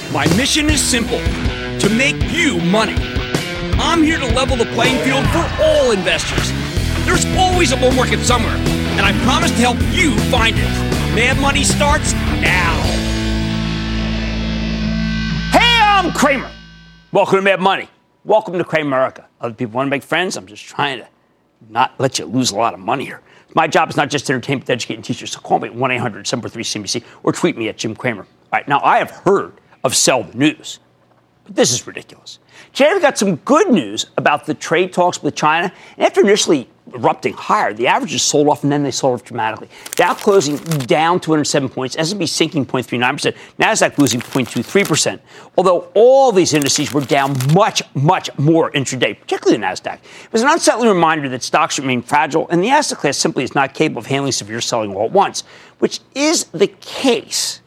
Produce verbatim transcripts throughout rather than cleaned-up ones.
My mission is simple, to make you money. I'm here to level the playing field for all investors. There's always a bull market somewhere, and I promise to help you find it. Mad Money starts now. Hey, I'm Cramer. Welcome to Mad Money. Welcome to Cramerica. Other people want to make friends. I'm just trying to not let you lose a lot of money here. My job is not just to entertain, but to educate and teach you. So call me at one eight hundred seven four three C B C or tweet me at Jim Cramer. All right, now I have heard of sell the news, but this is ridiculous. Today we got some good news about the trade talks with China. And after initially erupting higher, the averages sold off and then they sold off dramatically. Dow closing down two hundred seven points, S and P sinking zero point three nine percent, NASDAQ losing zero point two three percent. Although all these indices were down much, much more intraday, particularly the NASDAQ. It was an unsettling reminder that stocks remain fragile and the asset class simply is not capable of handling severe selling all at once, which is the case.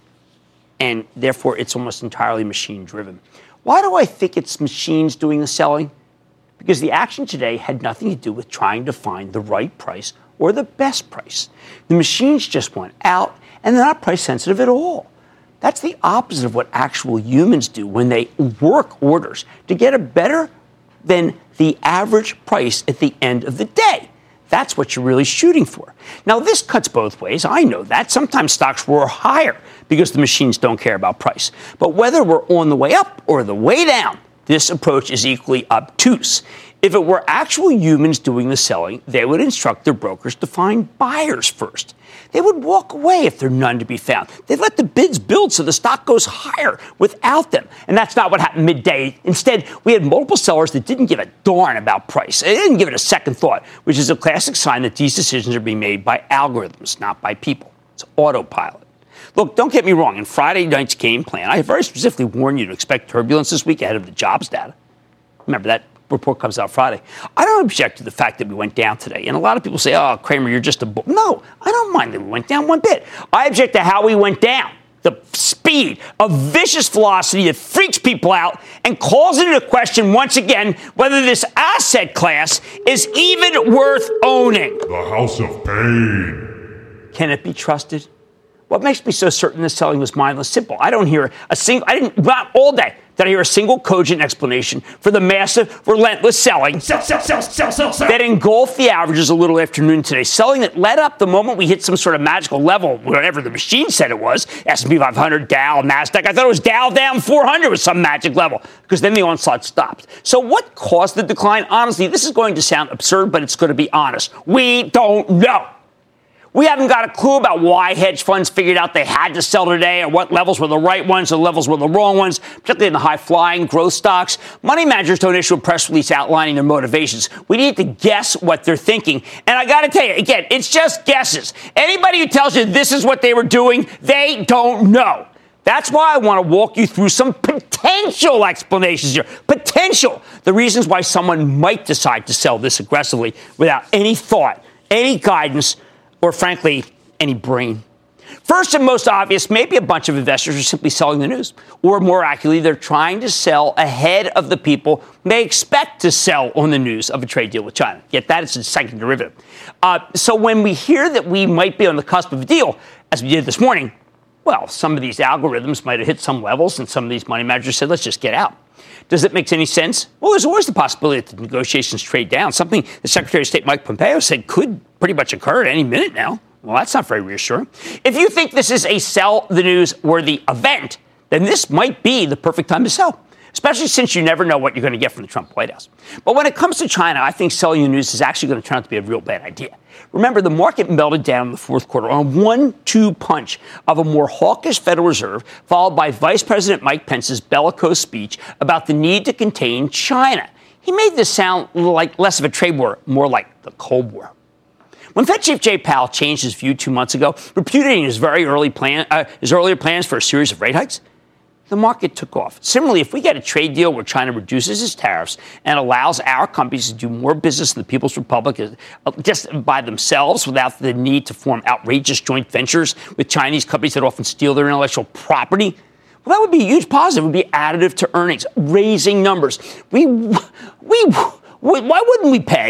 And therefore, it's almost entirely machine-driven. Why do I think it's machines doing the selling? Because the action today had nothing to do with trying to find the right price or the best price. The machines just went out, and they're not price-sensitive at all. That's the opposite of what actual humans do when they work orders to get a better than the average price at the end of the day. That's what you're really shooting for. Now, this cuts both ways. I know that. Sometimes stocks roar higher because the machines don't care about price. But whether we're on the way up or the way down, this approach is equally obtuse. If it were actual humans doing the selling, they would instruct their brokers to find buyers first. They would walk away if there are none to be found. They'd let the bids build so the stock goes higher without them. And that's not what happened midday. Instead, we had multiple sellers that didn't give a darn about price. They didn't give it a second thought, which is a classic sign that these decisions are being made by algorithms, not by people. It's autopilot. Look, don't get me wrong. In Friday night's game plan, I very specifically warned you to expect turbulence this week ahead of the jobs data. Remember, that report comes out Friday. I don't object to the fact that we went down today. And a lot of people say, oh, Cramer, you're just a bull. No, I don't mind that we went down one bit. I object to how we went down. The speed, a vicious velocity that freaks people out and calls into question once again whether this asset class is even worth owning. The House of Pain. Can it be trusted? What makes me so certain this selling was mindless? Simple. I don't hear a single, I didn't, not all day, did I hear a single cogent explanation for the massive, relentless selling sell, sell, sell, sell, sell, sell. that engulfed the averages a little afternoon today. Selling that led up the moment we hit some sort of magical level, whatever the machine said it was, S and P five hundred, Dow, NASDAQ. I thought it was Dow down four hundred with some magic level, because then the onslaught stopped. So what caused the decline? Honestly, this is going to sound absurd, but it's going to be honest. We don't know. We haven't got a clue about why hedge funds figured out they had to sell today or what levels were the right ones or levels were the wrong ones, particularly in the high-flying growth stocks. Money managers don't issue a press release outlining their motivations. We need to guess what they're thinking. And I got to tell you, again, it's just guesses. Anybody who tells you this is what they were doing, they don't know. That's why I want to walk you through some potential explanations here. Potential. The reasons why someone might decide to sell this aggressively without any thought, any guidance, or frankly, any brain. First and most obvious, maybe a bunch of investors are simply selling the news. Or more accurately, they're trying to sell ahead of the people they expect to sell on the news of a trade deal with China. Yet that is a second derivative. Uh, so when we hear that we might be on the cusp of a deal, as we did this morning, well, some of these algorithms might have hit some levels, and some of these money managers said, let's just get out. Does it make any sense? Well, there's always the possibility that the negotiations trade down, something the Secretary of State Mike Pompeo said could pretty much occur at any minute now. Well, that's not very reassuring. If you think this is a sell the news worthy event, then this might be the perfect time to sell, especially since you never know what you're going to get from the Trump White House. But when it comes to China, I think selling the news is actually going to turn out to be a real bad idea. Remember, the market melted down in the fourth quarter on a one two punch of a more hawkish Federal Reserve, followed by Vice President Mike Pence's bellicose speech about the need to contain China. He made this sound like less of a trade war, more like the Cold War. When Fed Chief Jay Powell changed his view two months ago, repudiating his very early plan, uh, his earlier plans for a series of rate hikes, the market took off. Similarly, if we get a trade deal where China reduces its tariffs and allows our companies to do more business in the People's Republic uh, just by themselves without the need to form outrageous joint ventures with Chinese companies that often steal their intellectual property, well, that would be a huge positive. It would be additive to earnings, raising numbers. We, we, we why wouldn't we pay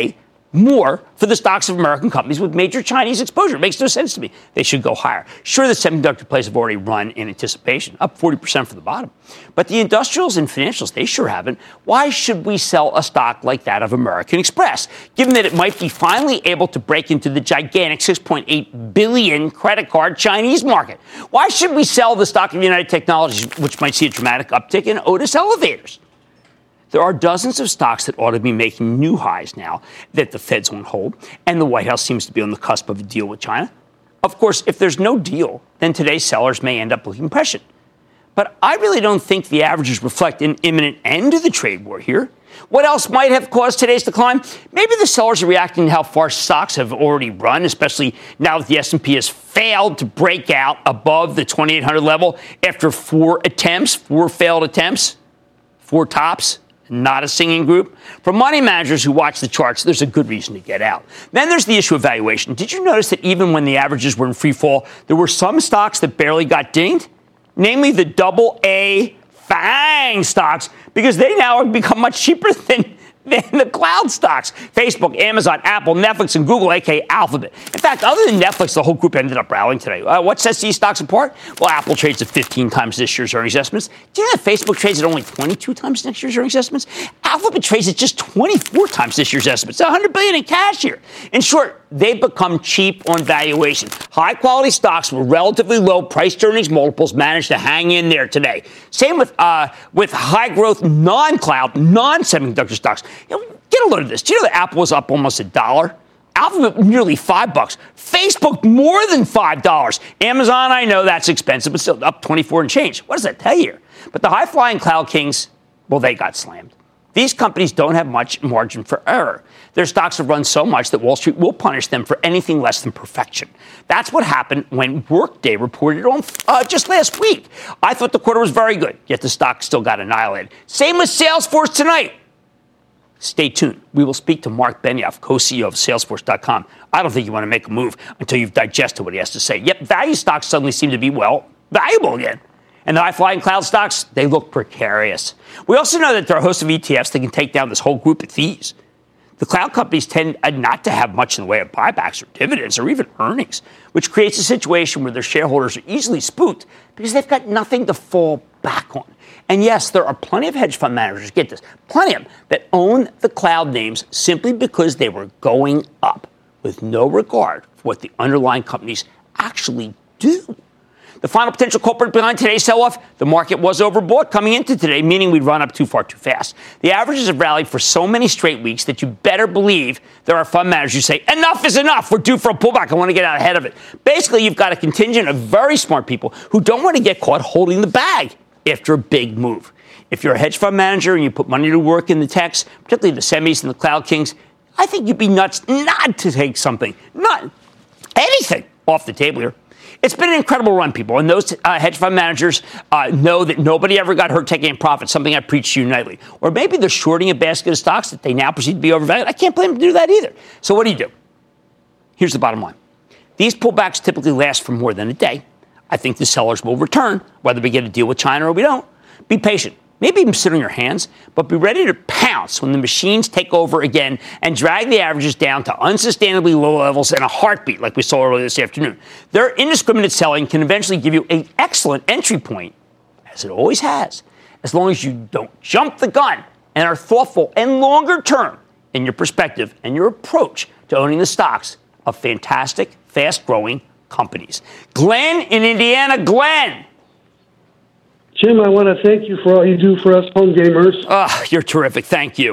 more for the stocks of American companies with major Chinese exposure. It makes no sense to me. They should go higher. Sure, the semiconductor plays have already run in anticipation, up forty percent for the bottom. But the industrials and financials, they sure haven't. Why should we sell a stock like that of American Express, given that it might be finally able to break into the gigantic six point eight billion credit card Chinese market? Why should we sell the stock of United Technologies, which might see a dramatic uptick in Otis Elevators? There are dozens of stocks that ought to be making new highs now that the Fed's on hold, and the White House seems to be on the cusp of a deal with China. Of course, if there's no deal, then today's sellers may end up looking prescient. But I really don't think the averages reflect an imminent end to the trade war here. What else might have caused today's decline? Maybe the sellers are reacting to how far stocks have already run, especially now that the S and P has failed to break out above the twenty-eight hundred level after four attempts, four failed attempts, four tops. Not a singing group. For money managers who watch the charts, there's a good reason to get out. Then there's the issue of valuation. Did you notice that even when the averages were in free fall, there were some stocks that barely got dinged? Namely the double A FANG stocks, because they now have become much cheaper than, than the cloud stocks. Facebook, Amazon, Apple, Netflix, and Google, a k a. Alphabet. In fact, other than Netflix, the whole group ended up rallying today. Uh, what sets these stocks apart? Well, Apple trades at fifteen times this year's earnings estimates. Do you know that Facebook trades at only twenty-two times next year's earnings estimates? Alphabet trades at just twenty-four times this year's estimates. one hundred billion dollars in cash here. In short, they've become cheap on valuation. High-quality stocks with relatively low price-to-earnings multiples managed to hang in there today. Same with uh, with high-growth, non-cloud, non-semiconductor stocks. You know, get a load of this. Do you know that Apple was up almost a dollar? Alphabet nearly five bucks. Facebook more than five dollars. Amazon, I know that's expensive, but still up twenty-four and change. What does that tell you? But the high-flying cloud kings, well, they got slammed. These companies don't have much margin for error. Their stocks have run so much that Wall Street will punish them for anything less than perfection. That's what happened when Workday reported on uh, just last week. I thought the quarter was very good, yet the stock still got annihilated. Same with Salesforce tonight. Stay tuned. We will speak to Mark Benioff, co-C E O of Salesforce dot com. I don't think you want to make a move until you've digested what he has to say. Yep, value stocks suddenly seem to be, well, valuable again. And the high-flying cloud stocks, they look precarious. We also know that there are a host of E T Fs that can take down this whole group of thieves. The cloud companies tend not to have much in the way of buybacks or dividends or even earnings, which creates a situation where their shareholders are easily spooked because they've got nothing to fall back on. And yes, there are plenty of hedge fund managers, get this, plenty of them, that own the cloud names simply because they were going up with no regard for what the underlying companies actually do. The final potential culprit behind today's sell-off, the market was overbought coming into today, meaning we'd run up too far too fast. The averages have rallied for so many straight weeks that you better believe there are fund managers who say, enough is enough, we're due for a pullback, I want to get out ahead of it. Basically, you've got a contingent of very smart people who don't want to get caught holding the bag after a big move. If you're a hedge fund manager and you put money to work in the techs, particularly the semis and the cloud kings, I think you'd be nuts not to take something, not anything off the table here. It's been an incredible run, people, and those uh, hedge fund managers uh, know that nobody ever got hurt taking a profit, something I preach to you nightly. Or maybe they're shorting a basket of stocks that they now perceive to be overvalued. I can't blame them to do that either. So what do you do? Here's the bottom line. These pullbacks typically last for more than a day. I think the sellers will return, whether we get a deal with China or we don't. Be patient. Maybe even sit on your hands, but be ready to pounce when the machines take over again and drag the averages down to unsustainably low levels in a heartbeat like we saw earlier this afternoon. Their indiscriminate selling can eventually give you an excellent entry point, as it always has, as long as you don't jump the gun and are thoughtful and longer term in your perspective and your approach to owning the stocks of fantastic, fast-growing companies. Glenn in Indiana. Glenn. Jim, I want to thank you for all you do for us home gamers. Oh, you're terrific. Thank you.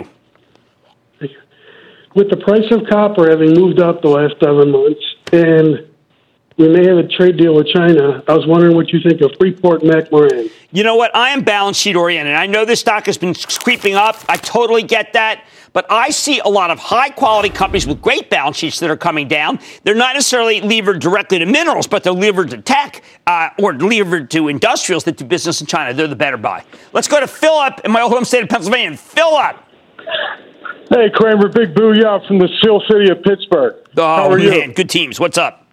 With the price of copper having moved up the last seven months, and we may have a trade deal with China, I was wondering what you think of Freeport-McMoRan. You know what? I am balance sheet oriented. I know this stock has been creeping up. I totally get that. But I see a lot of high-quality companies with great balance sheets that are coming down. They're not necessarily levered directly to minerals, but they're levered to tech uh, or levered to industrials that do business in China. They're the better buy. Let's go to Philip in my old home state of Pennsylvania. Philip. Hey, Kramer, big booyah from the Steel City of Pittsburgh. Oh, How are man, you? good teams. What's up?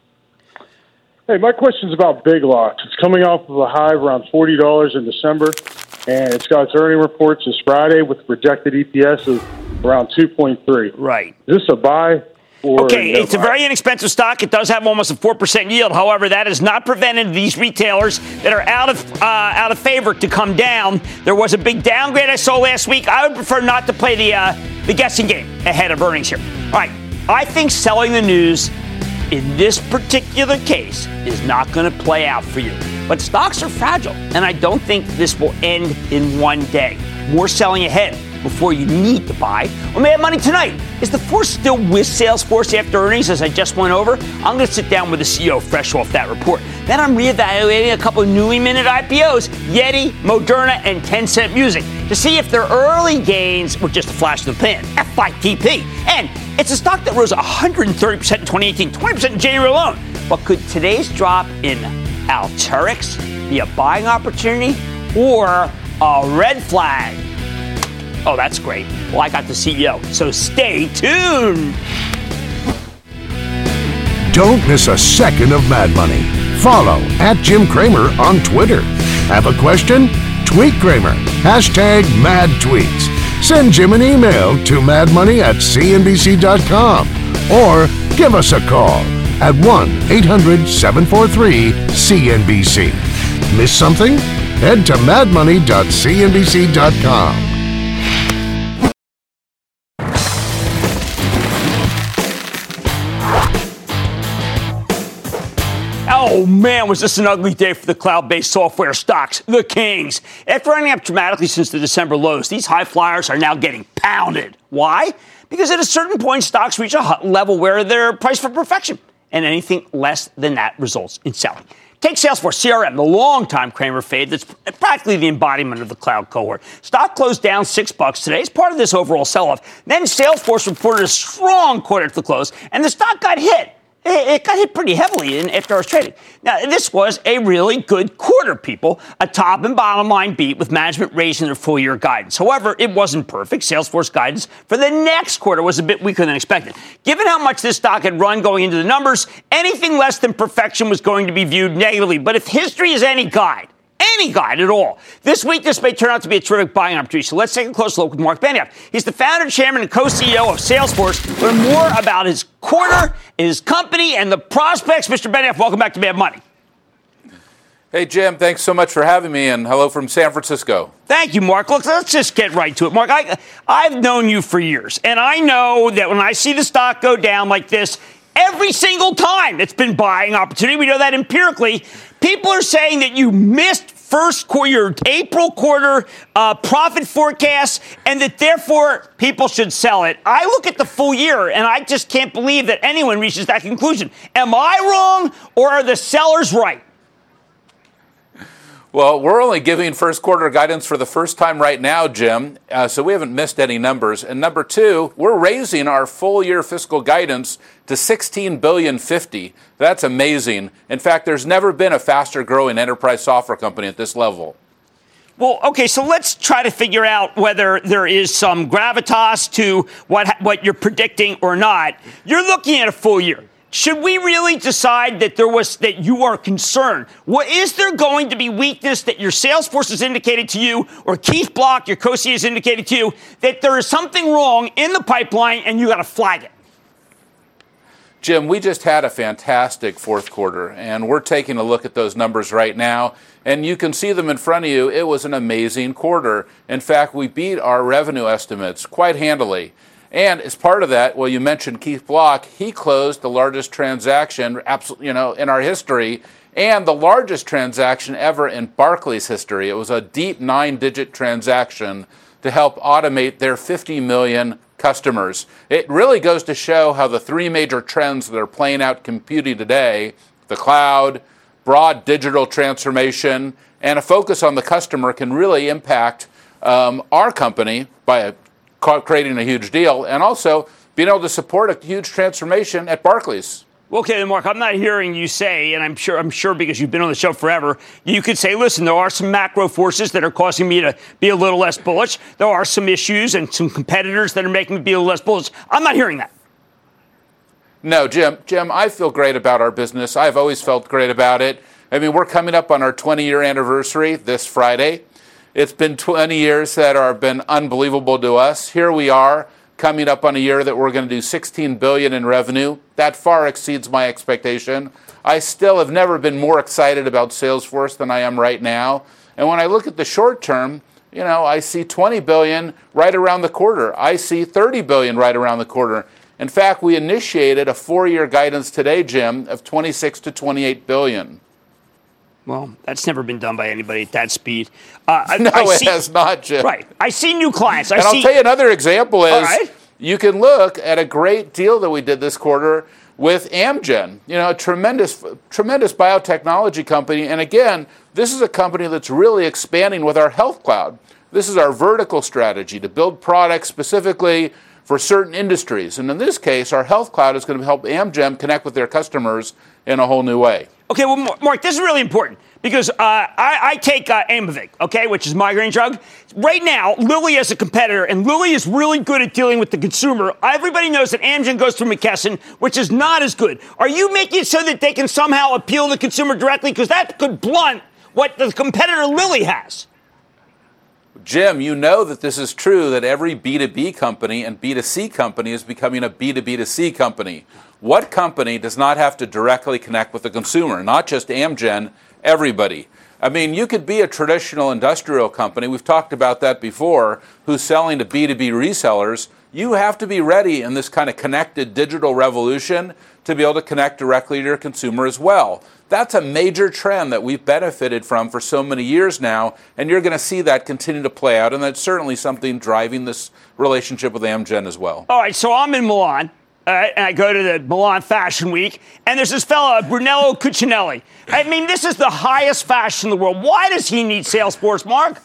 Hey, my question's about Big Lots. It's coming off of a high of around forty dollars in December, and it's got its earning reports this Friday with projected E P S of around two point three. Right. Is this a buy? Okay, no it's buy? a very inexpensive stock. It does have almost a four percent yield. However, that has not prevented these retailers that are out of uh, out of favor to come down. There was a big downgrade I saw last week. I would prefer not to play the uh, the guessing game ahead of earnings here. All right, I think selling the news in this particular case is not going to play out for you. But stocks are fragile, and I don't think this will end in one day. More selling ahead before you need to buy. Or Mad Money tonight. Is the force still with Salesforce after earnings, as I just went over? I'm going to sit down with the C E O fresh off that report. Then I'm reevaluating a couple of newly minted I P Os, Yeti, Moderna, and Tencent Music, to see if their early gains were just a flash in the pan. F Y T P. And it's a stock that rose one hundred thirty percent in twenty eighteen, twenty percent in January alone. But could today's drop in Alteryx be a buying opportunity or a red flag? Oh, that's great. Well, I got the C E O, so stay tuned. Don't miss a second of Mad Money. Follow at Jim Cramer on Twitter. Have a question? Tweet Cramer. Hashtag Mad Tweets. Send Jim an email to madmoney at c n b c dot com or give us a call at one eight hundred seven four three C N B C. Miss something? Head to mad money dot c n b c dot com. Oh, man, was this an ugly day for the cloud-based software stocks, the kings. After running up dramatically since the December lows, these high flyers are now getting pounded. Why? Because at a certain point, stocks reach a level where they're priced for perfection, and anything less than that results in selling. Take Salesforce C R M, the long-time Cramer fade that's practically the embodiment of the cloud cohort. Stock closed down six bucks today as part of this overall sell-off. Then Salesforce reported a strong quarter at the close, and the stock got hit. It got hit pretty heavily in after I was trading. Now, this was a really good quarter, people. A top and bottom line beat with management raising their full year guidance. However, it wasn't perfect. Salesforce guidance for the next quarter was a bit weaker than expected. Given how much this stock had run going into the numbers, anything less than perfection was going to be viewed negatively. But if history is any guide, any guide at all, this week this may turn out to be a terrific buying opportunity. So let's take a close look with Mark Benioff. He's the founder, chairman, and co-C E O of Salesforce. Learn more about his quarter, his company, and the prospects. Mister Benioff, welcome back to Mad Money. Hey, Jim, thanks so much for having me, and hello from San Francisco. Thank you, Mark. Look, let's just get right to it. Mark, I, I've known you for years, and I know that when I see the stock go down like this, every single time it's been buying opportunity. We know that empirically. People are saying that you missed first quarter, your April quarter uh, profit forecast, and that therefore people should sell it. I look at the full year, and I just can't believe that anyone reaches that conclusion. Am I wrong, or are the sellers right? Well, we're only giving first quarter guidance for the first time right now, Jim, uh, so we haven't missed any numbers. And number two, we're raising our full year fiscal guidance to sixteen billion fifty. That's amazing. In fact, there's never been a faster growing enterprise software company at this level. Well, okay, so let's try to figure out whether there is some gravitas to what what you're predicting or not. You're looking at a full year. Should we really decide that there was that you are concerned? What is there going to be weakness that your sales force has indicated to you, or Keith Block, your co-C E O, has indicated to you that there is something wrong in the pipeline and you got to flag it? Jim, we just had a fantastic fourth quarter, and we're taking a look at those numbers right now, and you can see them in front of you. It was an amazing quarter. In fact, we beat our revenue estimates quite handily. And as part of that, well, you mentioned Keith Block. He closed the largest transaction, absolutely, you know, in our history, and the largest transaction ever in Barclays history. It was a deep nine-digit transaction to help automate their fifty million customers. It really goes to show how the three major trends that are playing out computing today, the cloud, broad digital transformation, and a focus on the customer can really impact um, our company by a creating a huge deal, and also being able to support a huge transformation at Barclays. Okay, Mark, I'm not hearing you say, and I'm sure I'm sure because you've been on the show forever, you could say, listen, there are some macro forces that are causing me to be a little less bullish. There are some issues and some competitors that are making me be a little less bullish. I'm not hearing that. No, Jim, Jim, I feel great about our business. I've always felt great about it. I mean, we're coming up on our twenty-year anniversary this Friday. It's been twenty years that have been unbelievable to us. Here we are, coming up on a year that we're going to do sixteen billion dollars in revenue. That far exceeds my expectation. I still have never been more excited about Salesforce than I am right now. And when I look at the short term, you know, I see twenty billion dollars right around the quarter. I see thirty billion dollars right around the quarter. In fact, we initiated a four-year guidance today, Jim, of twenty-six to twenty-eight billion dollars. Well, that's never been done by anybody at that speed. Uh, no, I, I it see, has not, Jim. Right. I see new clients. I and see, I'll tell you another example is right. You can look at a great deal that we did this quarter with Amgen, you know, a tremendous, tremendous biotechnology company. And again, this is a company that's really expanding with our Health Cloud. This is our vertical strategy to build products specifically for certain industries. And in this case, our Health Cloud is going to help Amgen connect with their customers in a whole new way. Okay, well, Mark, this is really important because uh, I, I take uh, Aimovig, okay, which is a migraine drug. Right now, Lilly is a competitor, and Lilly is really good at dealing with the consumer. Everybody knows that Amgen goes through McKesson, which is not as good. Are you making it so that they can somehow appeal to the consumer directly? Because that could blunt what the competitor Lilly has. Jim, you know that this is true, that every B two B company and B two C company is becoming a B two B two C company. What company does not have to directly connect with the consumer? Not just Amgen, everybody. I mean, you could be a traditional industrial company, we've talked about that before, who's selling to B two B resellers. You have to be ready in this kind of connected digital revolution to be able to connect directly to your consumer as well. That's a major trend that we've benefited from for so many years now, and you're going to see that continue to play out, and that's certainly something driving this relationship with Amgen as well. All right, so I'm in Milan, uh, and I go to the Milan Fashion Week, and there's this fella, Brunello Cucinelli. I mean, this is the highest fashion in the world. Why does he need Salesforce, Mark?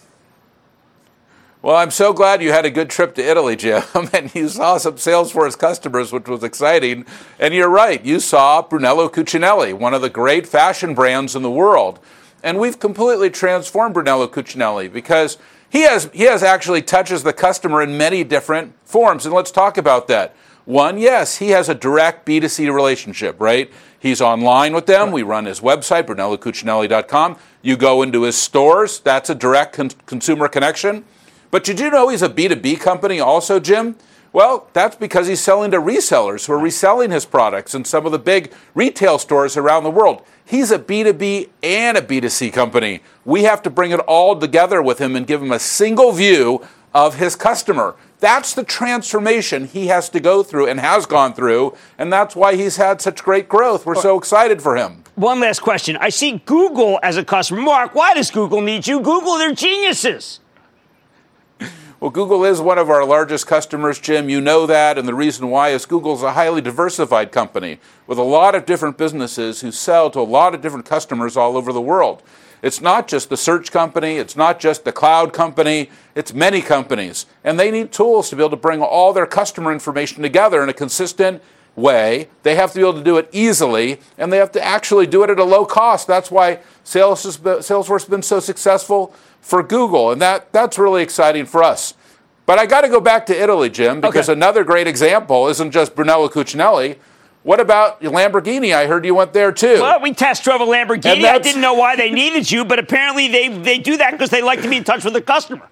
Well, I'm so glad you had a good trip to Italy, Jim, and you saw some Salesforce customers, which was exciting. And you're right, you saw Brunello Cucinelli, one of the great fashion brands in the world. And we've completely transformed Brunello Cucinelli because he has he has actually touches the customer in many different forms. And let's talk about that. One, yes, he has a direct B two C relationship, right? He's online with them. We run his website, brunello cucinelli dot com. You go into his stores. That's a direct con- consumer connection. But did you know he's a B two B company also, Jim? Well, that's because he's selling to resellers who are reselling his products in some of the big retail stores around the world. He's a B two B and a B two C company. We have to bring it all together with him and give him a single view of his customer. That's the transformation he has to go through and has gone through, and that's why he's had such great growth. We're so excited for him. One last question. I see Google as a customer. Mark, why does Google need you? Google, they're geniuses. Well, Google is one of our largest customers, Jim. You know that, and the reason why is Google's a highly diversified company with a lot of different businesses who sell to a lot of different customers all over the world. It's not just the search company, it's not just the cloud company, it's many companies. And they need tools to be able to bring all their customer information together in a consistent way. They have to be able to do it easily, and they have to actually do it at a low cost. That's why Salesforce has been so successful for Google, and that, that's really exciting for us. But I got to go back to Italy, Jim, because okay. Another great example isn't just Brunello Cucinelli. What about Lamborghini? I heard you went there, too. Well, we test drove a Lamborghini. I didn't know why they needed you, but apparently they, they do that because they like to be in touch with the customer.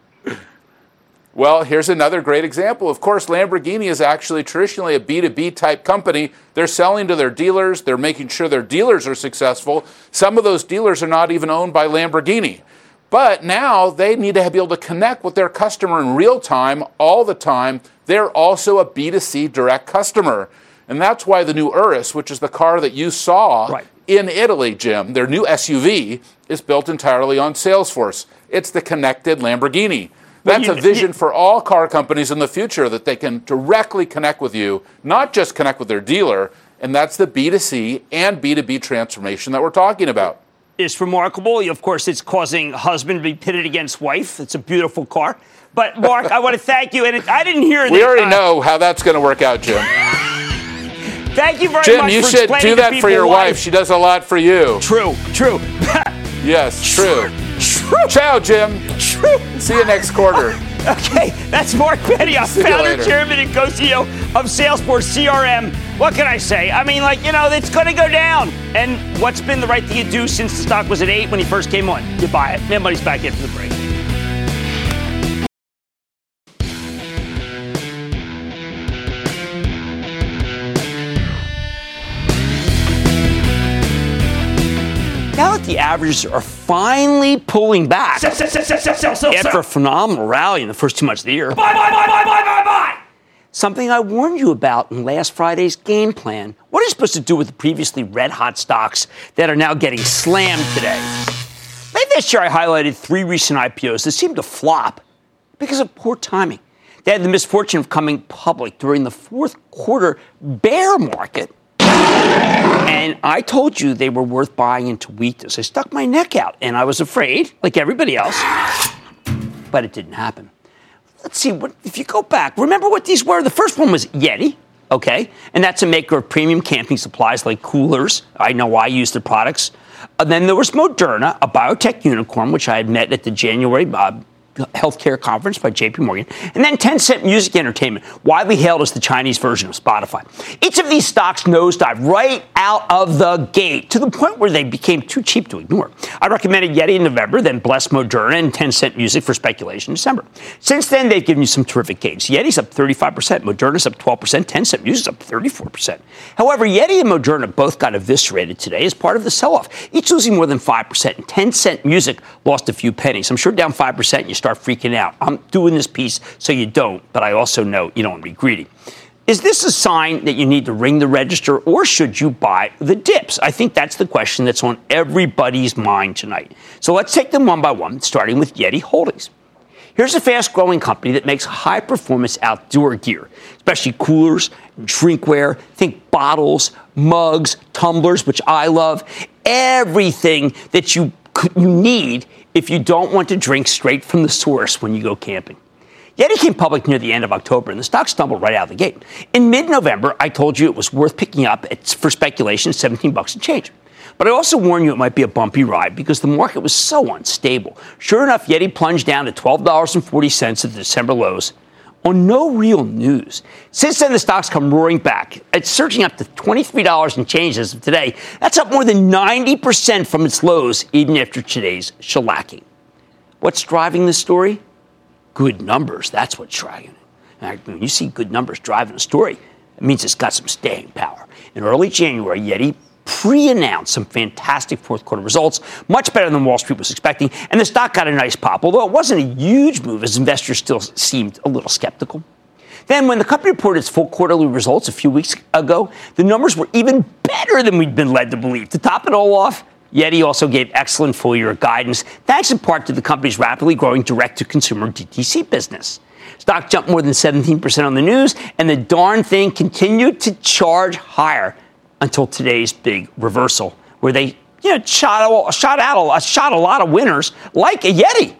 Well, here's another great example. Of course, Lamborghini is actually traditionally a B two B type company. They're selling to their dealers. They're making sure their dealers are successful. Some of those dealers are not even owned by Lamborghini. But now they need to be able to connect with their customer in real time, all the time. They're also a B two C direct customer. And that's why the new Urus, which is the car that you saw right. in Italy, Jim, their new S U V, is built entirely on Salesforce. It's the connected Lamborghini. That's you, a vision you, for all car companies in the future, that they can directly connect with you, not just connect with their dealer. And that's the B two C and B two B transformation that we're talking about. It's remarkable. Of course, it's causing husband to be pitted against wife. It's a beautiful car. But, Mark, I want to thank you. And it, I didn't hear that. We already uh, know how that's going to work out, Jim. Thank you very Jim, much you for should do that for your wife. She does a lot for you. True, true. Yes, true. True. Ciao, Jim. True. See you next quarter. Okay, that's Mark Benioff, founder, chairman, and co-C E O of Salesforce C R M. What can I say? I mean, like, you know, it's going to go down. And what's been the right thing to do since the stock was at eight when he first came on? You buy it. Man, money's back after the break. fifty averages are finally pulling back sell, sell, sell, sell, sell, sell, after sell. a phenomenal rally in the first two months of the year. Buy, buy, buy, buy, buy, buy, buy. Something I warned you about in last Friday's game plan. What are you supposed to do with the previously red-hot stocks that are now getting slammed today? Late this year, I highlighted three recent I P Os that seemed to flop because of poor timing. They had the misfortune of coming public during the fourth quarter bear market. And I told you they were worth buying into weakness. I stuck my neck out, and I was afraid, like everybody else. But it didn't happen. Let's see, what, if you go back, remember what these were? The first one was Yeti, okay? And that's a maker of premium camping supplies like coolers. I know I use their products. And then there was Moderna, a biotech unicorn, which I had met at the January uh, healthcare conference by J P Morgan, and then Tencent Music Entertainment, widely hailed as the Chinese version of Spotify. Each of these stocks nosedived right out of the gate to the point where they became too cheap to ignore. I recommended Yeti in November, then blessed Moderna and Tencent Music for speculation in December. Since then, they've given you some terrific gains. Yeti's up thirty-five percent, Moderna's up twelve percent, Tencent Music's up thirty-four percent. However, Yeti and Moderna both got eviscerated today as part of the sell-off, each losing more than five percent, and Tencent Music lost a few pennies. I'm sure down five percent, you start freaking out. I'm doing this piece so you don't, but I also know you don't want to be greedy. Is this a sign that you need to ring the register, or should you buy the dips? I think that's the question that's on everybody's mind tonight. So let's take them one by one, starting with Yeti Holdings. Here's a fast-growing company that makes high-performance outdoor gear, especially coolers, drinkware, think bottles, mugs, tumblers, which I love, everything that you you need if you don't want to drink straight from the source when you go camping. Yeti came public near the end of October, and the stock stumbled right out of the gate. In mid-November, I told you it was worth picking up at, for speculation, seventeen bucks and change. But I also warned you it might be a bumpy ride because the market was so unstable. Sure enough, Yeti plunged down to twelve dollars and forty cents at the December lows on no real news. Since then, the stock's come roaring back. It's surging up to twenty-three dollars and change as of today. That's up more than ninety percent from its lows, even after today's shellacking. What's driving this story? Good numbers. That's what's driving it. When you see good numbers driving a story, it means it's got some staying power. In early January, Yeti pre-announced some fantastic fourth quarter results, much better than Wall Street was expecting, and the stock got a nice pop, although it wasn't a huge move as investors still seemed a little skeptical. Then when the company reported its full quarterly results a few weeks ago, the numbers were even better than we'd been led to believe. To top it all off, Yeti also gave excellent full-year guidance, thanks in part to the company's rapidly growing direct-to-consumer D T C business. Stock jumped more than seventeen percent on the news, and the darn thing continued to charge higher until today's big reversal, where they you know, shot, shot, out a, shot a lot of winners like a Yeti.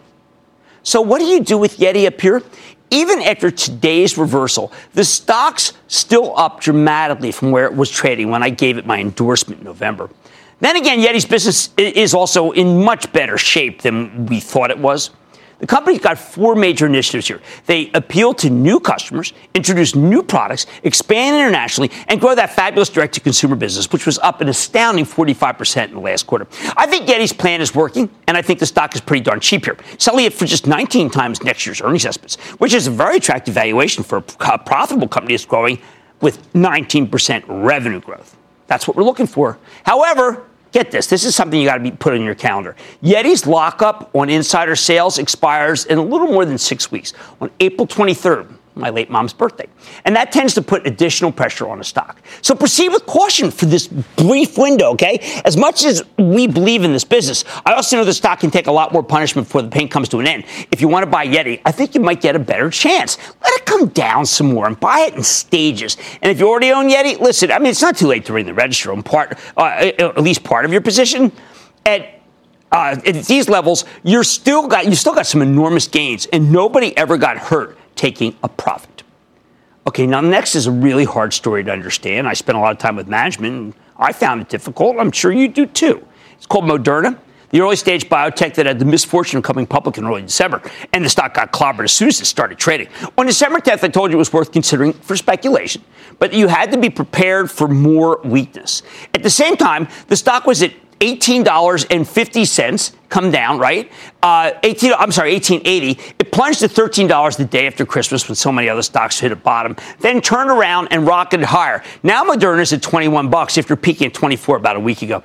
So what do you do with Yeti up here? Even after today's reversal, the stock's still up dramatically from where it was trading when I gave it my endorsement in November. Then again, Yeti's business is also in much better shape than we thought it was. The company's got four major initiatives here. They appeal to new customers, introduce new products, expand internationally, and grow that fabulous direct-to-consumer business, which was up an astounding forty-five percent in the last quarter. I think Yeti's plan is working, and I think the stock is pretty darn cheap here, selling it for just nineteen times next year's earnings estimates, which is a very attractive valuation for a profitable company that's growing with nineteen percent revenue growth. That's what we're looking for. However, get this. This is something you got to be put on your calendar. Yeti's lockup on insider sales expires in a little more than six weeks, on April twenty-third, my late mom's birthday. And that tends to put additional pressure on a stock. So proceed with caution for this brief window, okay? As much as we believe in this business, I also know the stock can take a lot more punishment before the pain comes to an end. If you want to buy Yeti, I think you might get a better chance. Let it come down some more and buy it in stages. And if you already own Yeti, listen, I mean, it's not too late to ring the register on part, uh, at least part of your position. At Uh, at these levels, you're still got you still got some enormous gains, and nobody ever got hurt taking a profit. Okay, now next is a really hard story to understand. I spent a lot of time with management, and I found it difficult. I'm sure you do too. It's called Moderna, the early-stage biotech that had the misfortune of coming public in early December, and the stock got clobbered as soon as it started trading. On December tenth, I told you it was worth considering for speculation, but you had to be prepared for more weakness. At the same time, the stock was at eighteen dollars and fifty cents, come down, right? Uh, eighteen, I'm sorry, eighteen eighty. It plunged to thirteen dollars the day after Christmas when so many other stocks hit a bottom, then turned around and rocketed higher. Now Moderna's at twenty-one bucks after peaking at twenty-four about a week ago.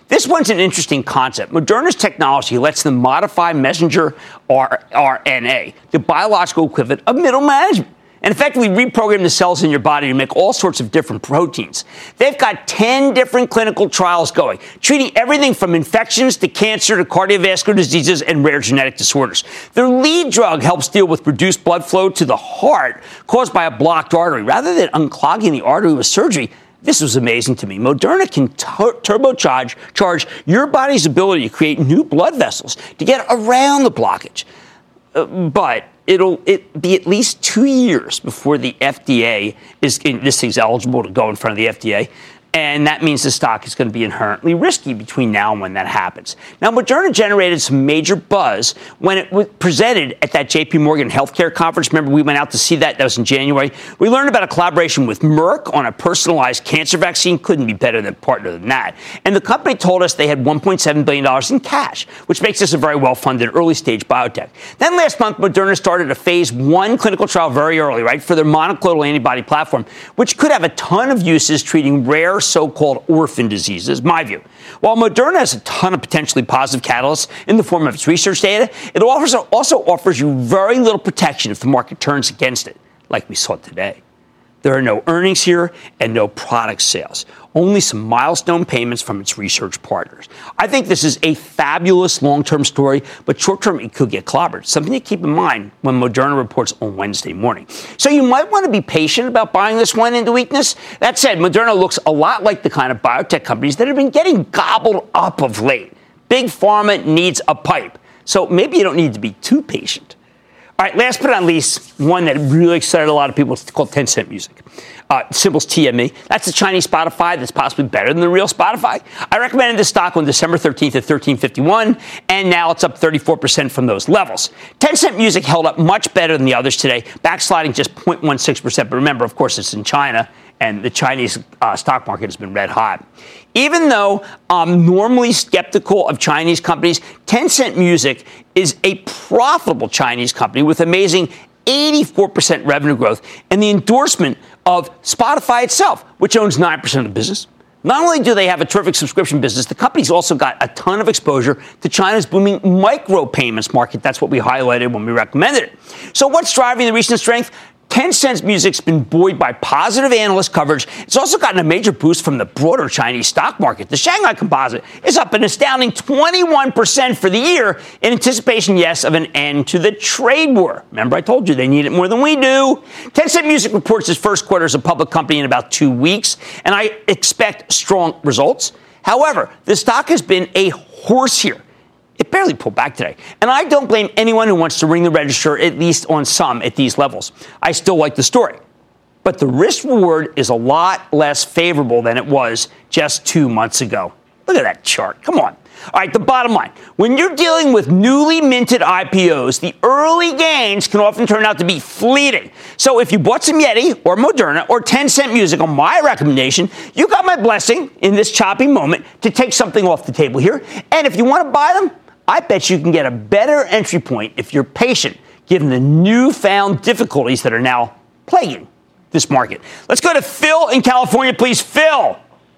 This one's an interesting concept. Moderna's technology lets them modify messenger R N A, the biological equivalent of middle management, and effectively reprogram the cells in your body to make all sorts of different proteins. They've got ten different clinical trials going, treating everything from infections to cancer to cardiovascular diseases and rare genetic disorders. Their lead drug helps deal with reduced blood flow to the heart caused by a blocked artery. Rather than unclogging the artery with surgery, this was amazing to me. Moderna can tur- turbocharge charge your body's ability to create new blood vessels to get around the blockage. Uh, but it'll it be at least two years before the F D A is this thing's eligible to go in front of the F D A. And that means the stock is going to be inherently risky between now and when that happens. Now, Moderna generated some major buzz when it was presented at that J P Morgan healthcare conference. Remember, we went out to see that. That was in January. We learned about a collaboration with Merck on a personalized cancer vaccine. Couldn't be better than partner than that. And the company told us they had one point seven billion dollars in cash, which makes this a very well-funded early-stage biotech. Then last month, Moderna started a phase one clinical trial very early, right, for their monoclonal antibody platform, which could have a ton of uses treating rare so-called orphan diseases, my view. While Moderna has a ton of potentially positive catalysts in the form of its research data, it also, also offers you very little protection if the market turns against it, like we saw today. There are no earnings here and no product sales, only some milestone payments from its research partners. I think this is a fabulous long-term story, but short-term it could get clobbered. Something to keep in mind when Moderna reports on Wednesday morning. So you might want to be patient about buying this one into weakness. That said, Moderna looks a lot like the kind of biotech companies that have been getting gobbled up of late. Big pharma needs a pipe, so maybe you don't need to be too patient. All right, last but not least, one that really excited a lot of people, it's called Tencent Music. Uh, symbol's T M E. That's the Chinese Spotify that's possibly better than the real Spotify. I recommended this stock on December thirteenth at thirteen fifty-one, and now it's up thirty-four percent from those levels. Tencent Music held up much better than the others today, backsliding just zero point one six percent. But remember, of course, it's in China, and the Chinese uh, stock market has been red hot. Even though I'm normally skeptical of Chinese companies, Tencent Music is a profitable Chinese company with amazing eighty-four percent revenue growth and the endorsement of Spotify itself, which owns nine percent of the business. Not only do they have a terrific subscription business, the company's also got a ton of exposure to China's booming micropayments market. That's what we highlighted when we recommended it. So what's driving the recent strength? Tencent Music's been buoyed by positive analyst coverage. It's also gotten a major boost from the broader Chinese stock market. The Shanghai Composite is up an astounding twenty-one percent for the year in anticipation, yes, of an end to the trade war. Remember, I told you they need it more than we do. Tencent Music reports its first quarter as a public company in about two weeks, and I expect strong results. However, the stock has been a horse here. It barely pulled back today. And I don't blame anyone who wants to ring the register, at least on some, at these levels. I still like the story. But the risk-reward is a lot less favorable than it was just two months ago. Look at that chart. Come on. All right, the bottom line. When you're dealing with newly minted I P Os, the early gains can often turn out to be fleeting. So if you bought some Yeti or Moderna or Tencent Music on my recommendation, you got my blessing in this choppy moment to take something off the table here. And if you want to buy them, I bet you can get a better entry point if you're patient, given the newfound difficulties that are now plaguing this market. Let's go to Phil in California, please. Phil.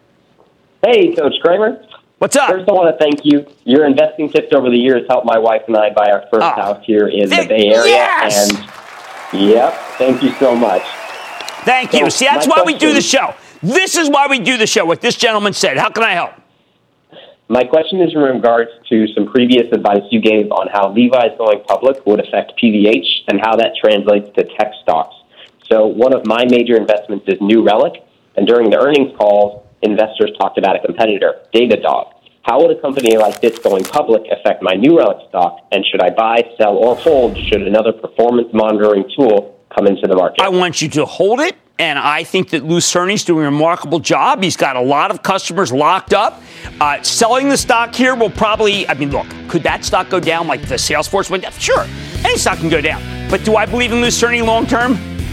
Hey, Coach Kramer. What's up? First, I want to thank you. Your investing tips over the years helped my wife and I buy our first oh. house here in the Bay Area. Yes! And, yep, thank you so much. Thank so you. See, that's why question, we do the show. This is why we do the show, what this gentleman said. How can I help? My question is in regards to some previous advice you gave on how Levi's going public would affect P V H and how that translates to tech stocks. So one of my major investments is New Relic, and during the earnings calls, investors talked about a competitor, Datadog. How would a company like this going public affect my New Relic stock, and should I buy, sell, or hold should another performance monitoring tool come into the market? I want you to hold it. And I think that Lou Cerny's doing a remarkable job. He's got a lot of customers locked up. Uh, selling the stock here will probably, I mean, look, could that stock go down like the Salesforce went down? Sure, any stock can go down. But do I believe in Lou Cerny long term?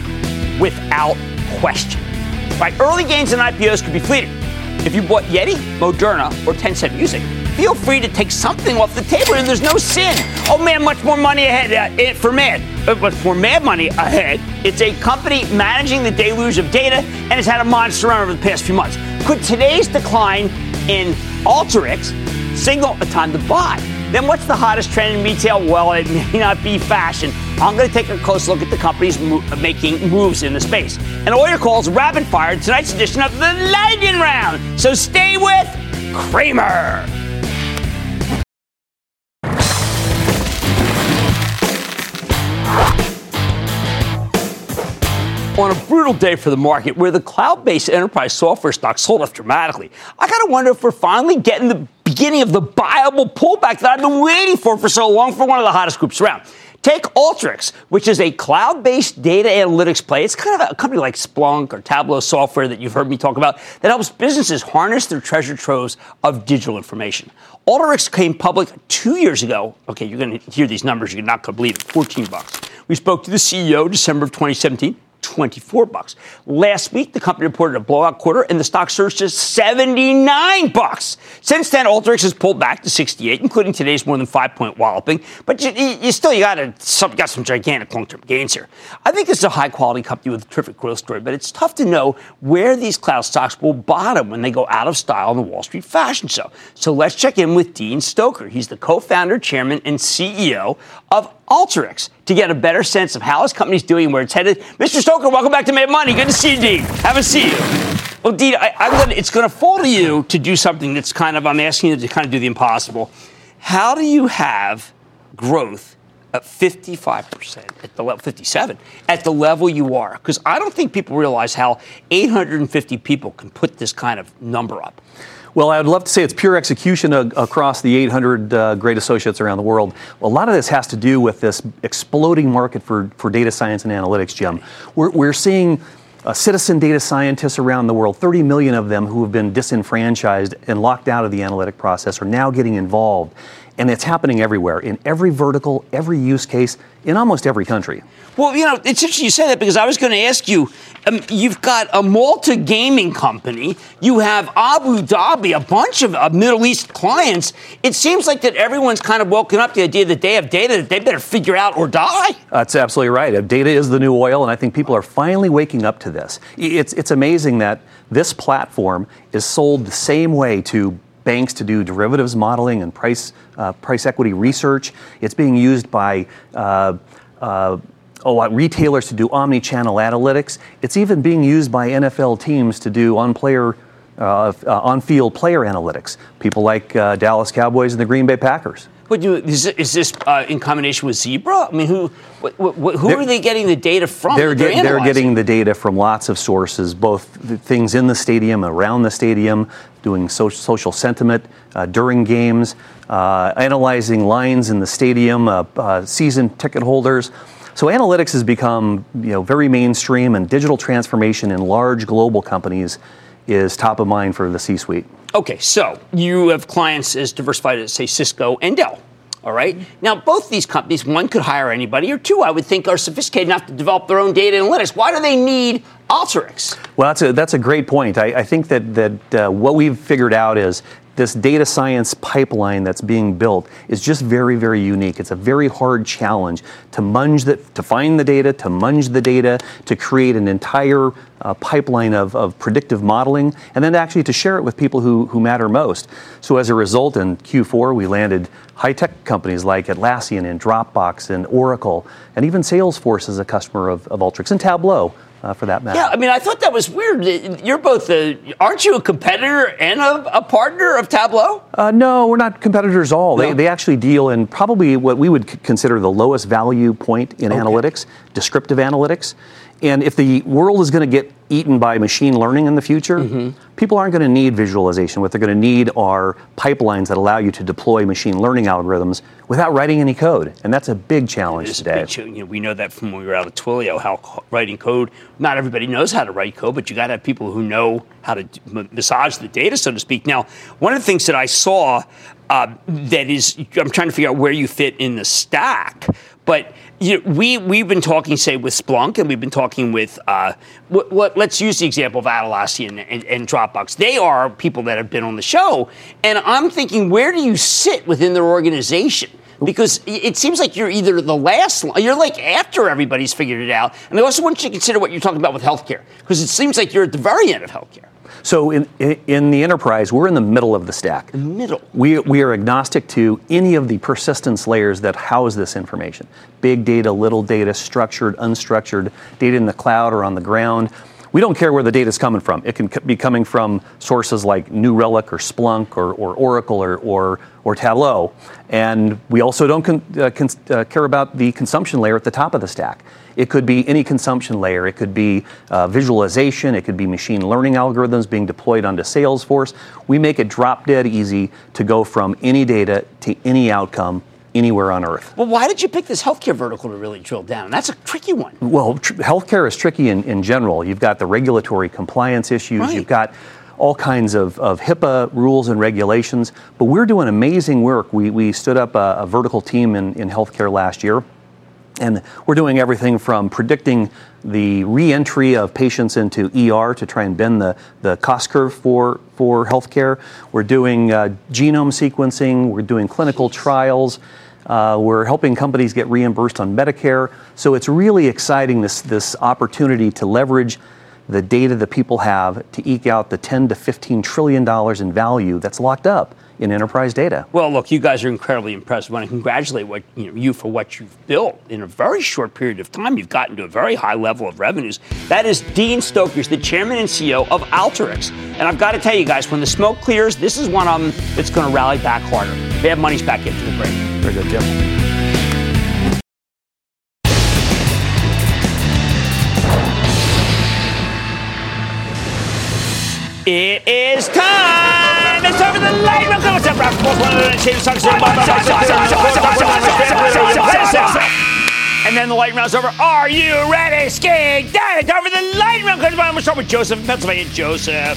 Without question. Right, early gains in I P Os could be fleeting. If you bought Yeti, Moderna, or Tencent Music, feel free to take something off the table, and there's no sin. Oh, man, much more money ahead uh, for Mad. Uh, but for Mad Money ahead, it's a company managing the deluge of data, and it's had a monster run over the past few months. Could today's decline in Alteryx signal a time to buy. Then what's the hottest trend in retail? Well, it may not be fashion. I'm going to take a close look at the companies mo- making moves in the space. And all your calls rapid fire in tonight's edition of the Lightning Round. So stay with Cramer. On a brutal day for the market, where the cloud-based enterprise software stocks sold off dramatically, I got to wonder if we're finally getting the beginning of the buyable pullback that I've been waiting for for so long for one of the hottest groups around. Take Alteryx, which is a cloud-based data analytics play. It's kind of a company like Splunk or Tableau software that you've heard me talk about that helps businesses harness their treasure troves of digital information. Alteryx came public two years ago. Okay, you're going to hear these numbers. You're not going to believe it. fourteen bucks. We spoke to the C E O December of twenty seventeen. twenty-four bucks. Last week, the company reported a blowout quarter, and the stock surged to seventy-nine bucks. Since then, Alteryx has pulled back to sixty-eight, including today's more than five-point walloping. But you, you still, you got to some, got some gigantic long-term gains here. I think this is a high-quality company with a terrific growth story, but it's tough to know where these cloud stocks will bottom when they go out of style in the Wall Street fashion show. So let's check in with Dean Stoker. He's the co-founder, chairman, and C E O of Alteryx to get a better sense of how his company's doing and where it's headed. Mister Stoker, welcome back to Mad Money. Good to see you, Dean. Haven't seen you. Well, Dean, I, I'm gonna, it's going to fall to you to do something that's kind of, I'm asking you to kind of do the impossible. How do you have growth at fifty-five percent, at the level, fifty-seven, at the level you are? Because I don't think people realize how eight hundred fifty people can put this kind of number up. Well, I would love to say it's pure execution uh, across the eight hundred uh, great associates around the world. Well, a lot of this has to do with this exploding market for, for data science and analytics, Jim. We're, we're seeing uh, citizen data scientists around the world, thirty million of them who have been disenfranchised and locked out of the analytic process are now getting involved. And it's happening everywhere, in every vertical, every use case, in almost every country. Well, you know, it's interesting you say that because I was going to ask you, um, you've got a Malta gaming company, you have Abu Dhabi, a bunch of uh, Middle East clients. It seems like that everyone's kind of woken up to the idea that they have data that they better figure out or die. That's absolutely right. Data is the new oil, and I think people are finally waking up to this. It's, it's amazing that this platform is sold the same way to banks to do derivatives modeling and price uh, price equity research. It's being used by uh, uh, oh, retailers to do omni-channel analytics. It's even being used by N F L teams to do on-player, uh, uh, on-field player analytics. People like uh, Dallas Cowboys and the Green Bay Packers. But you, is, is this uh, in combination with Zebra? I mean, who wh- wh- who they're, are they getting the data from? They're, they're, get, they're getting the data from lots of sources, both things in the stadium, around the stadium, doing so, social sentiment uh, during games, uh, analyzing lines in the stadium, uh, uh, season ticket holders. So analytics has become, you know, very mainstream, and digital transformation in large global companies is top of mind for the C-suite. Okay, so you have clients as diversified as, say, Cisco and Dell. All right. Now, both these companies, one could hire anybody, or two, I would think, are sophisticated enough to develop their own data analytics. Why do they need Alteryx? Well, that's a that's a great point. I, I think that that uh, what we've figured out is this data science pipeline that's being built is just very, very unique. It's a very hard challenge to munge the, to find the data, to munge the data, to create an entire uh, pipeline of, of predictive modeling, and then actually to share it with people who, who matter most. So as a result, in Q four, we landed high-tech companies like Atlassian and Dropbox and Oracle, and even Salesforce is a customer of, of Alteryx, and Tableau. Uh, for that matter. Yeah, I mean, I thought that was weird. You're both a, aren't you a competitor and a, a partner of Tableau? Uh, no, we're not competitors at all. No. They, they actually deal in probably what we would c- consider the lowest value point in okay. analytics, descriptive analytics. And if the world is going to get eaten by machine learning in the future, mm-hmm. people aren't going to need visualization. What they're going to need are pipelines that allow you to deploy machine learning algorithms without writing any code. And that's a big challenge today. Big, you know, we know that from when we were out at Twilio, how writing code, not everybody knows how to write code, but you got to have people who know how to massage the data, so to speak. Now, one of the things that I saw uh, that is, I'm trying to figure out where you fit in the stack, but you know, we, we've been talking, say, with Splunk, and we've been talking with, uh, what, what, let's use the example of Atlassian and, and Dropbox. They are people that have been on the show, and I'm thinking, where do you sit within their organization? Because it seems like you're either the last, you're like after everybody's figured it out, and I also want you to consider what you're talking about with healthcare, because it seems like you're at the very end of healthcare. So in, in the enterprise, we're in the middle of the stack. The middle. We, we are agnostic to any of the persistence layers that house this information. Big data, little data, structured, unstructured, data in the cloud or on the ground. We don't care where the data is coming from. It can be coming from sources like New Relic or Splunk or, or Oracle or, or, or Tableau. And we also don't con, uh, con, uh, care about the consumption layer at the top of the stack. It could be any consumption layer. It could be uh, visualization. It could be machine learning algorithms being deployed onto Salesforce. We make it drop dead easy to go from any data to any outcome anywhere on Earth. Well, why did you pick this healthcare vertical to really drill down? That's a tricky one. Well, tr- healthcare is tricky in, in general. You've got the regulatory compliance issues. Right. You've got all kinds of, of HIPAA rules and regulations. But we're doing amazing work. We, we stood up a, a vertical team in, in healthcare last year. And we're doing everything from predicting the re-entry of patients into E R to try and bend the, the cost curve for, for healthcare. We're doing uh, genome sequencing. We're doing clinical trials. Uh, we're helping companies get reimbursed on Medicare. So it's really exciting, this, this opportunity to leverage the data that people have to eke out the ten to fifteen trillion dollars in value that's locked up in enterprise data. Well, look, you guys are incredibly impressive. I want to congratulate what, you know, you for what you've built in a very short period of time. You've gotten to a very high level of revenues. That is Dean Stokers, the chairman and C E O of Alteryx. And I've got to tell you guys, when the smoke clears, this is one of them that's going to rally back harder. They have money's back into the break. Very good, Jim. It is time! It's over the light round. What's up, Ralph? And then the light round's over. Are you ready, Skig? Dad, it's over the light round. I'm going to start with Joseph in Pennsylvania. Joseph.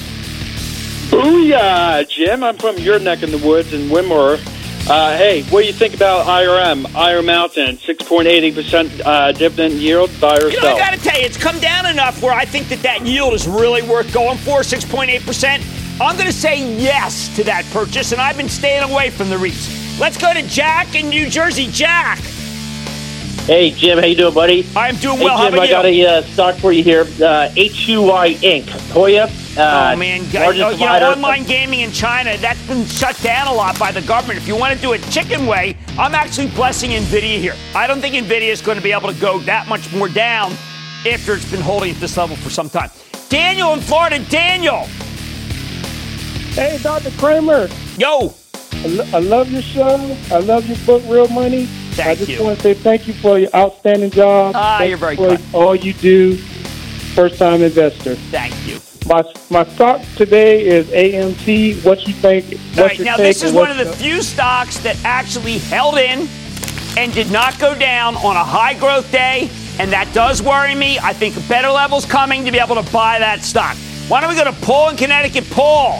Booyah, Jim. I'm from your neck in the woods in Wimmer. Uh, hey, what do you think about I R M? Iron Mountain, six point eight eight percent uh, dividend yield, buy or you know, sell? I got to tell you, it's come down enough where I think that that yield is really worth going for, six point eight percent. I'm going to say yes to that purchase, and I've been staying away from the REITs. Let's go to Jack in New Jersey. Jack. Hey, Jim. How you doing, buddy? I'm doing hey, well. Jim, How about I you? got a uh, stock for you here. Uh, H U I Incorporated. Hoya. Uh, oh, man. You know, you know, online gaming in China, that's been shut down a lot by the government. If you want to do it chicken way, I'm actually blessing NVIDIA here. I don't think NVIDIA is going to be able to go that much more down after it's been holding at this level for some time. Daniel in Florida. Daniel. Hey, Doctor Kramer. Yo. I, lo- I love your show. I love your book, Real Money. Thank I just you. want to say thank you for your outstanding job. Ah, Thank you're very for kind. all you do. First-time investor. Thank you. My my stock today is A M T. What you think? What's All right, your now take this is and one of what's the few stocks that actually held in and did not go down on a high growth day, and that does worry me. I think a better level's coming to be able to buy that stock. Why don't we go to Paul in Connecticut? Paul.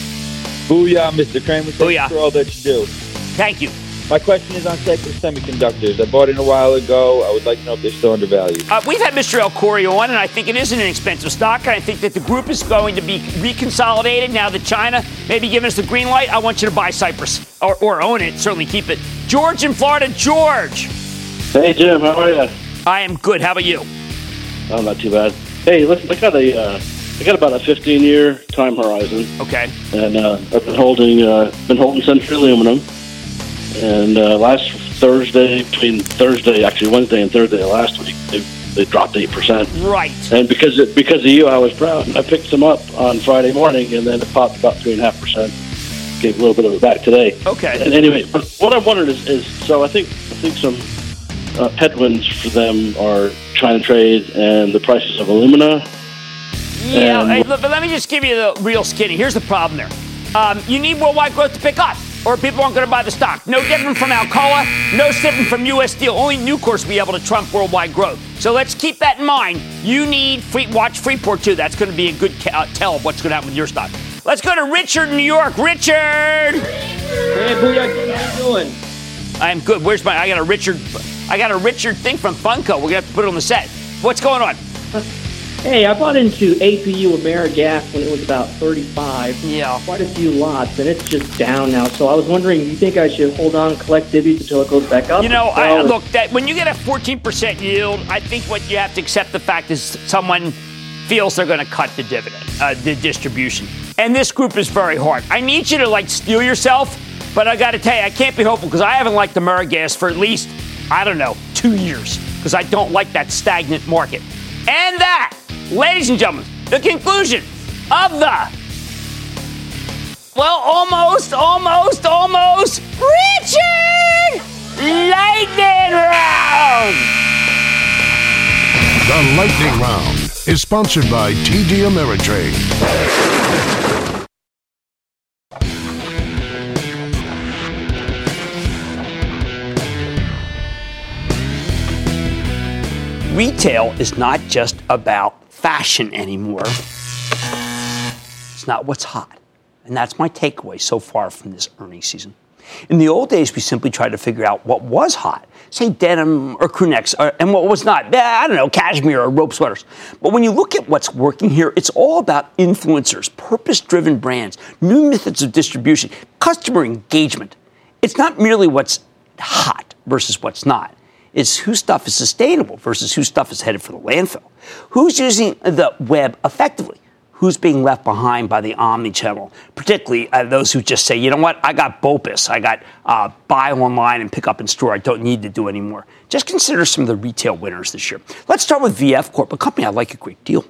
Booyah, Mister Kramer. Thank Booyah. you for all that you do. Thank you. My question is on Texas Semiconductors. I bought it a while ago. I would like to know if they're still undervalued. Uh, we've had Mister El Khoury on, and I think it is an inexpensive stock, and I think that the group is going to be reconsolidated now that China may be giving us the green light. I want you to buy Cypress, or, or own it, certainly keep it. George in Florida. George. Hey, Jim, how are you? I am good. How about you? Oh, not too bad. Hey, listen, I got a, uh, I got about a fifteen-year time horizon. Okay. And uh, I've been holding, uh, been holding Century Aluminum. And uh, last Thursday, between Thursday, actually Wednesday and Thursday of last week, they, they dropped eight percent. Right. And because it, because of you, I was proud. I picked some up on Friday morning, and then it popped about three and a half percent. Gave a little bit of it back today. Okay. And anyway, what I'm wondering is, is so I think I think some uh, headwinds for them are China trade and the prices of alumina. Yeah, And- hey, look, but let me just give you the real skinny. Here's the problem there. Um, you need worldwide growth to pick up, or people aren't going to buy the stock. No different from Alcoa, no different from U S Steel. Only Nucor's will be able to trump worldwide growth. So let's keep that in mind. You need free, watch Freeport too. That's going to be a good ca- uh, tell of what's going to happen with your stock. Let's go to Richard in New York. Richard. Hey, Booyah, how you doing? I'm good. Where's my? I got a Richard. I got a Richard thing from Funko. We're gonna have to put it on the set. What's going on? Hey, I bought into A P U AmeriGas when it was about thirty-five. Yeah. Quite a few lots, and it's just down now. So I was wondering, do you think I should hold on, collect divvies until it goes back up? You know, Well, I, look, that when you get a fourteen percent yield, I think what you have to accept the fact is someone feels they're going to cut the dividend, uh, the distribution. And this group is very hard. I need you to, like, steel yourself, but I got to tell you, I can't be hopeful because I haven't liked AmeriGas for at least, I don't know, two years because I don't like that stagnant market. And that, ladies and gentlemen, the conclusion of the, well, almost, almost, almost Richard Lightning Round. The Lightning Round is sponsored by T D Ameritrade. Retail is not just about fashion anymore. It's not what's hot. And that's my takeaway so far from this earnings season. In the old days, we simply tried to figure out what was hot, say denim or crew necks, or, and what was not. I don't know, cashmere or rope sweaters. But when you look at what's working here, it's all about influencers, purpose-driven brands, new methods of distribution, customer engagement. It's not merely what's hot versus what's not. It's whose stuff is sustainable versus whose stuff is headed for the landfill. Who's using the web effectively? Who's being left behind by the omni-channel, particularly uh, those who just say, you know what, I got BOPIS, I got uh, buy online and pick up in store, I don't need to do anymore. Just consider some of the retail winners this year. Let's start with V F Corp, a company I like a great deal.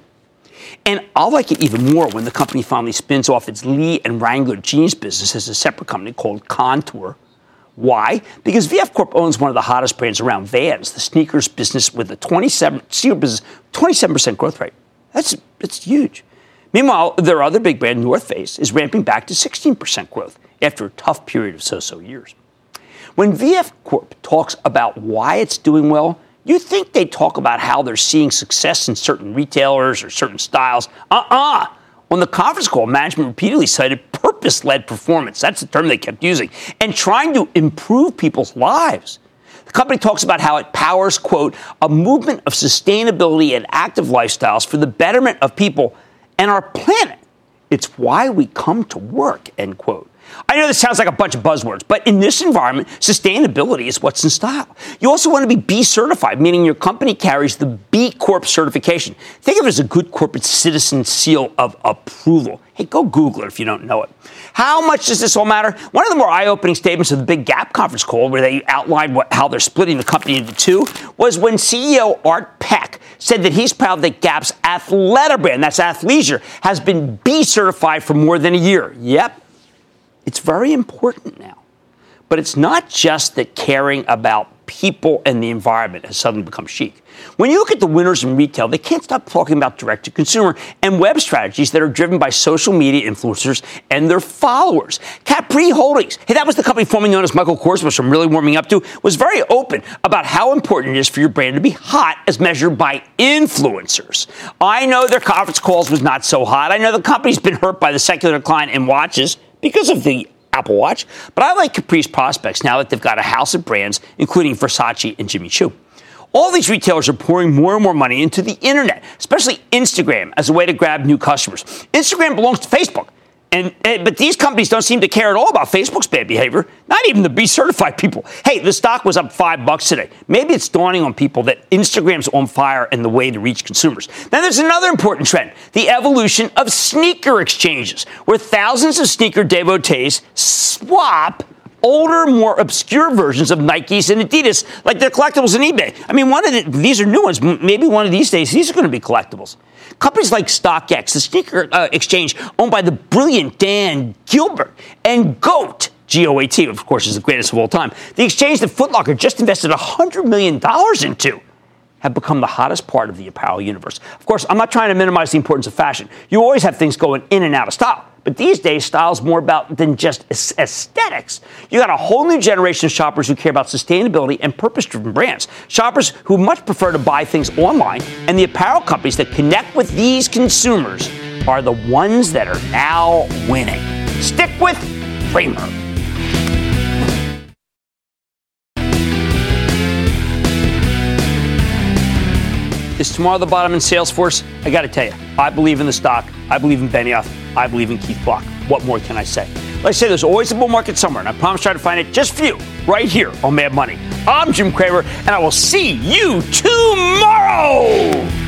And I'll like it even more when the company finally spins off its Lee and Wrangler jeans business as a separate company called Contour. Why? Because V F Corp owns one of the hottest brands around, Vans, the sneakers business with a twenty-seven, business, twenty-seven percent growth rate. That's, that's huge. Meanwhile, their other big brand, North Face, is ramping back to sixteen percent growth after a tough period of so-so years. When V F Corp talks about why it's doing well, you think they talk about how they're seeing success in certain retailers or certain styles. Uh-uh. On the conference call, management repeatedly cited purpose-led performance. That's the term they kept using. And trying to improve people's lives. The company talks about how it powers, quote, a movement of sustainability and active lifestyles for the betterment of people and our planet. It's why we come to work, end quote. I know this sounds like a bunch of buzzwords, but in this environment, sustainability is what's in style. You also want to be B certified, meaning your company carries the B Corp certification. Think of it as a good corporate citizen seal of approval. Hey, go Google it if you don't know it. How much does this all matter? One of the more eye-opening statements of the big Gap conference call, where they outlined what, how they're splitting the company into two, was when C E O Art Peck said that he's proud that Gap's Athleta brand, that's athleisure, has been B certified for more than a year. Yep. It's very important now. But it's not just that caring about people and the environment has suddenly become chic. When you look at the winners in retail, they can't stop talking about direct-to-consumer and web strategies that are driven by social media influencers and their followers. Capri Holdings, hey, that was the company formerly known as Michael Kors, which I'm really warming up to, was very open about how important it is for your brand to be hot as measured by influencers. I know their conference calls was not so hot. I know the company's been hurt by the secular decline in watches because of the Apple Watch, but I like Capri's prospects now that they've got a house of brands, including Versace and Jimmy Choo. All these retailers are pouring more and more money into the internet, especially Instagram, as a way to grab new customers. Instagram belongs to Facebook, and, and but these companies don't seem to care at all about Facebook's bad behavior, not even the B-certified people. Hey, the stock was up five bucks today. Maybe it's dawning on people that Instagram's on fire and the way to reach consumers. Now, there's another important trend, the evolution of sneaker exchanges, where thousands of sneaker devotees swap older, more obscure versions of Nikes and Adidas, like their collectibles on eBay. I mean, one of the, these are new ones. Maybe one of these days, these are going to be collectibles. Companies like StockX, the sneaker uh, exchange owned by the brilliant Dan Gilbert, and GOAT, G O A T, of course, is the greatest of all time, the exchange that Foot Locker just invested one hundred million dollars into, have become the hottest part of the apparel universe. Of course, I'm not trying to minimize the importance of fashion. You always have things going in and out of style. But these days, style is more about than just aesthetics. You got a whole new generation of shoppers who care about sustainability and purpose-driven brands. Shoppers who much prefer to buy things online, and the apparel companies that connect with these consumers are the ones that are now winning. Stick with Cramer. Is tomorrow the bottom in Salesforce? I got to tell you, I believe in the stock. I believe in Benioff. I believe in Keith Block. What more can I say? Like I say, there's always a bull market somewhere, and I promise to try to find it just for you right here on Mad Money. I'm Jim Cramer, and I will see you tomorrow.